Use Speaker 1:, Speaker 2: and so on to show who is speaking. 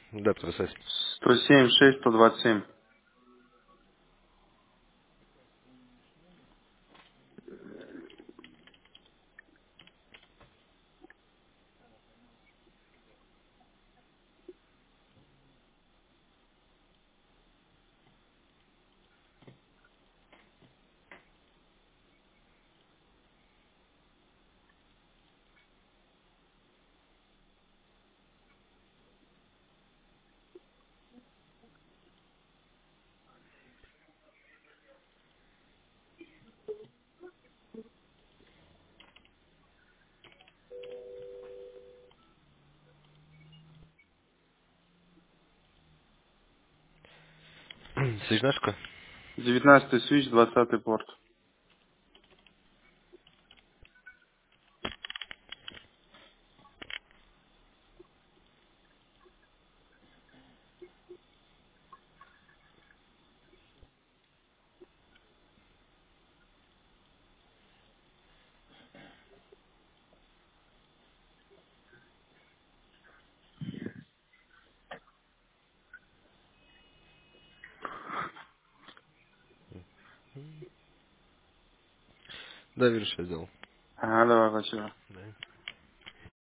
Speaker 1: Да, подписать.
Speaker 2: 107 6 127.
Speaker 1: Сижнашка?
Speaker 2: 19 свич, 20 порт.
Speaker 1: Да, вижу, сейчас сделал.
Speaker 2: Ага, давай, спасибо.
Speaker 1: Да.